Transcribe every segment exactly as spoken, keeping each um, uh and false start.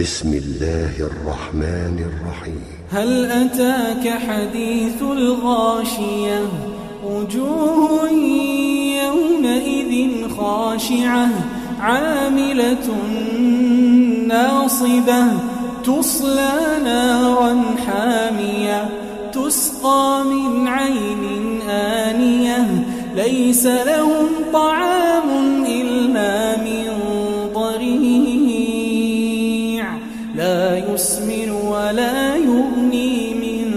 بسم الله الرحمن الرحيم. هل أتاك حديث الغاشية؟ وجوه يومئذ خاشعة عاملة ناصبة تصلى نارا حامية تسقى من عين آنية ليس لهم طعام إلا من ضريع لا يسمن ولا يغني من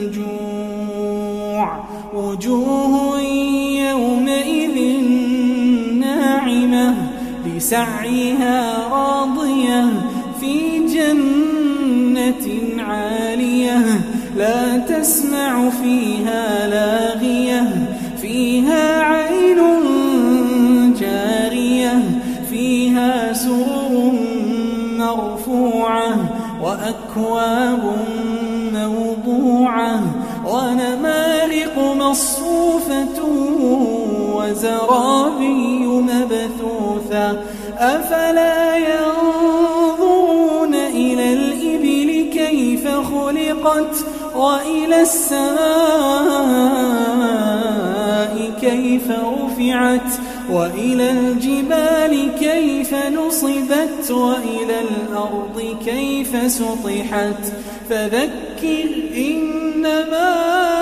جوع وجوه يومئذ ناعمة لسعيها راضية في جنة عالية لا تسمع فيها لاغية فيها عين جارية فيها سرر مرفوعة وأكواب موضوعة ونمارق مصفوفة وزرابي مبثوثة أفلا ينظرون إلى الإبل كيف خلقت وإلى السماء كيف رفعت وإلى الجبال كيف نصبت وإلى الأرض كيف سطحت فذكر إنما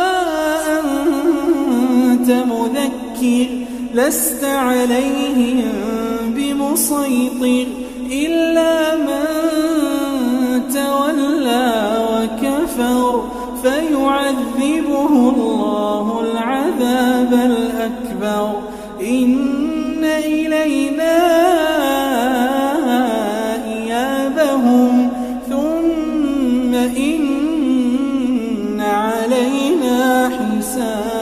أنت مذكر لست عليهم بمسيطر إلا من تولى وكفر فيعذبه الله العذاب الأكبر إن إلينا إيابهم ثم إن علينا حسابهم.